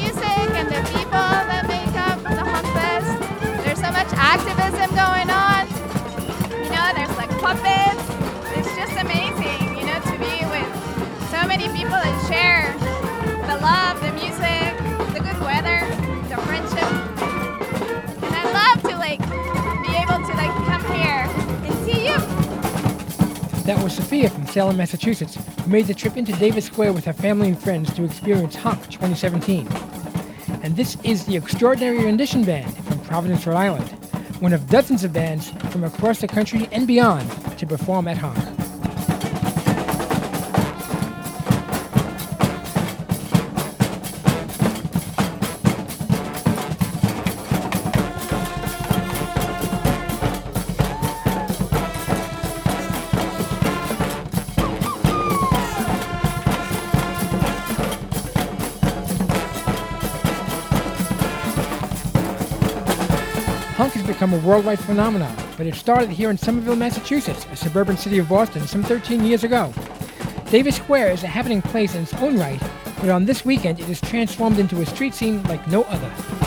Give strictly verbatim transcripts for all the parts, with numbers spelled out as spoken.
music and the people that make up the Hunk Fest. There's so much activism going on. You know, there's like puppets. It's just amazing, you know, to be with so many people and share the love, the music, the good weather, the friendship. And I love to like be able to like come here and see you. That was Sophia from Salem, Massachusetts, who made the trip into Davis Square with her family and friends to experience Hunk twenty seventeen. And this is the Extraordinary Rendition Band from Providence, Rhode Island, one of dozens of bands from across the country and beyond to perform at Hunk. Hunk has become a worldwide phenomenon, but it started here in Somerville, Massachusetts, a suburban city of Boston, some thirteen years ago. Davis Square is a happening place in its own right, but on this weekend it is transformed into a street scene like no other.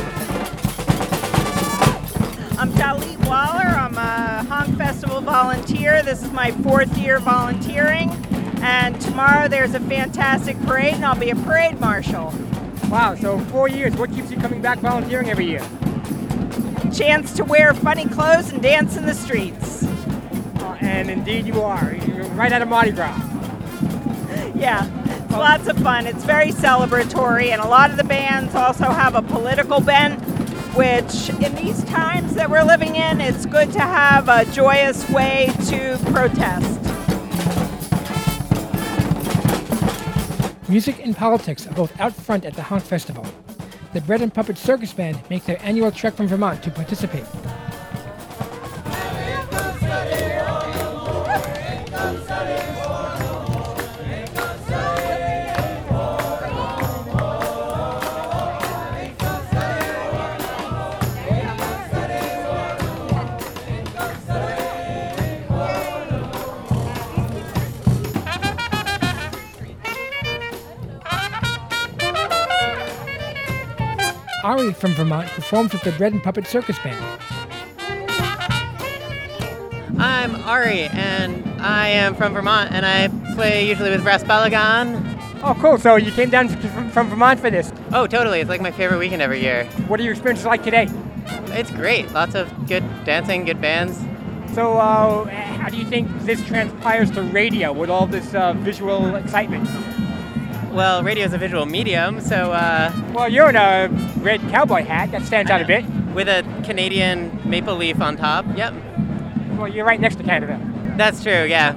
I'm Dalit Waller. I'm a Hunk Festival volunteer. This is my fourth year volunteering, and tomorrow there's a fantastic parade, and I'll be a parade marshal. Wow, so four years. What keeps you coming back volunteering every year? Chance to wear funny clothes and dance in the streets. Uh, and indeed you are. You're right out of Mardi Gras. Yeah, it's lots of fun. It's very celebratory, and a lot of the bands also have a political bent, which in these times that we're living in, it's good to have a joyous way to protest. Music and politics are both out front at the Hunk Festival. The Bread and Puppet Circus Band make their annual trek from Vermont to participate. Ari from Vermont performs with the Bread and Puppet Circus Band. I'm Ari, and I am from Vermont, and I play usually with Brass Balagan. Oh, cool. So you came down from, from Vermont for this. Oh, totally. It's like my favorite weekend every year. What are your experiences like today? It's great. Lots of good dancing, good bands. So uh, how do you think this transpires to radio with all this uh, visual excitement? Well, radio is a visual medium, so... Uh, well, you're in a red cowboy hat. That stands out a bit. With a Canadian maple leaf on top. Yep. Well, you're right next to Canada. That's true, yeah.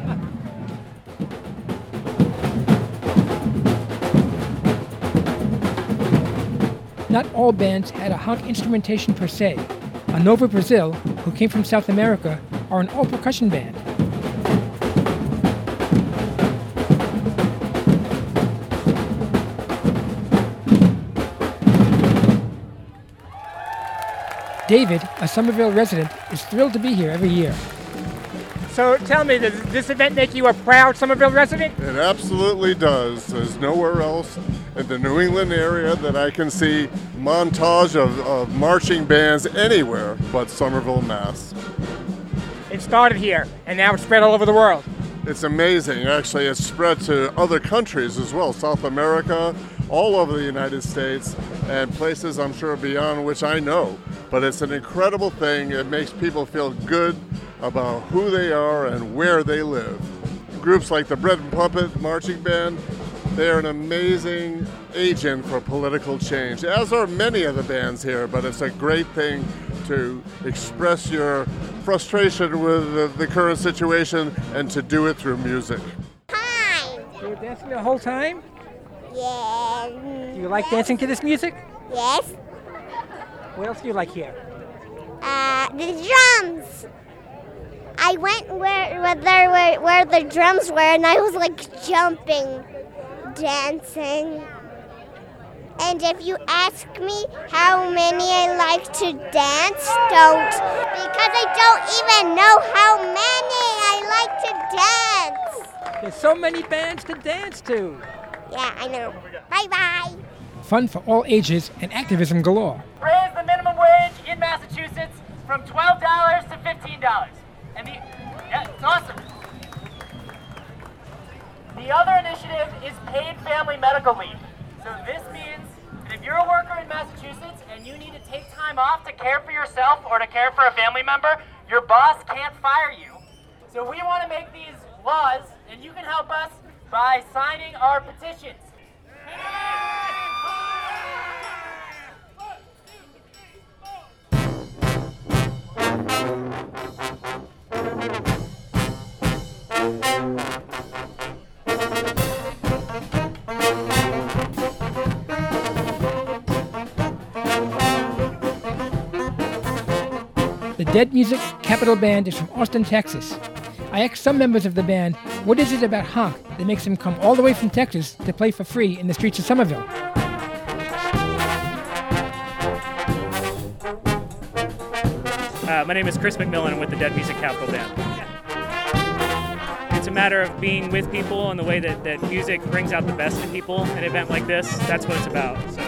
Not all bands had a Hunk instrumentation per se. A Nova Brazil, who came from South America, are an all-percussion band. David, a Somerville resident, is thrilled to be here every year. So tell me, does this event make you a proud Somerville resident? It absolutely does. There's nowhere else in the New England area that I can see montage of, of marching bands anywhere but Somerville, Mass. It started here, and now it's spread all over the world. It's amazing. Actually, it's spread to other countries as well, South America, all over the United States, and places I'm sure beyond which I know. But it's an incredible thing. It makes people feel good about who they are and where they live. Groups like the Bread and Puppet Marching Band, they're an amazing agent for political change, as are many of the bands here, but it's a great thing to express your frustration with the, the current situation and to do it through music. Hi! You were dancing the whole time? Yes. Do you like dancing to this music? Yes. What else do you like here? Uh, the drums. I went where where there were where the drums were, and I was like jumping, dancing. And if you ask me how many I like to dance, don't, because I don't even know how many I like to dance. There's so many bands to dance to. Yeah, I know. Bye bye. fun for all ages and activism galore. Raise the minimum wage in Massachusetts from twelve dollars to fifteen dollars. And the, yeah, it's awesome. The other initiative is paid family medical leave. So this means that if you're a worker in Massachusetts and you need to take time off to care for yourself or to care for a family member, your boss can't fire you. So we want to make these laws, and you can help us by signing our petitions. The Dead Music Capital Band is from Austin, Texas. I asked some members of the band, what is it about Honk that makes them come all the way from Texas to play for free in the streets of Somerville? Uh, my name is Chris McMillan with the Dead Music Capital Band. It's a matter of being with people and the way that, that music brings out the best in people. An event like this, that's what it's about. So.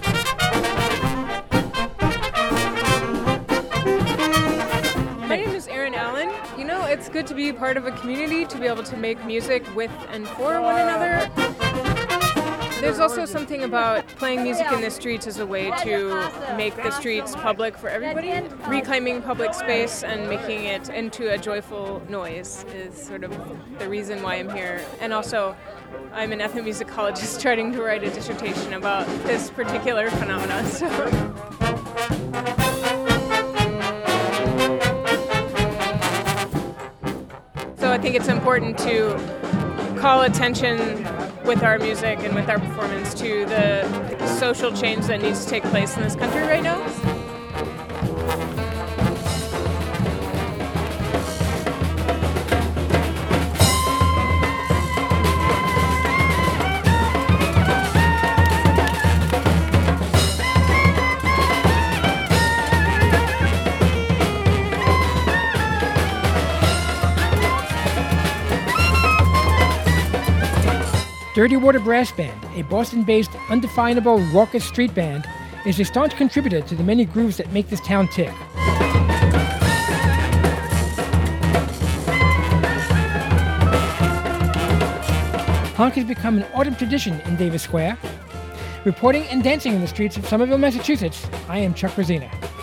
My name is Erin Allen. You know, it's good to be part of a community, to be able to make music with and for one another. There's also something about playing music in the streets as a way to make the streets public for everybody. Reclaiming public space and making it into a joyful noise is sort of the reason why I'm here. And also, I'm an ethnomusicologist trying to write a dissertation about this particular phenomenon. So. So I think it's important to call attention with our music and with our performance to the social change that needs to take place in this country right now. Dirty Water Brass Band, a Boston-based, undefinable, raucous street band, is a staunch contributor to the many grooves that make this town tick. Honk has become an autumn tradition in Davis Square. Reporting and dancing in the streets of Somerville, Massachusetts, I am Chuck Rosina.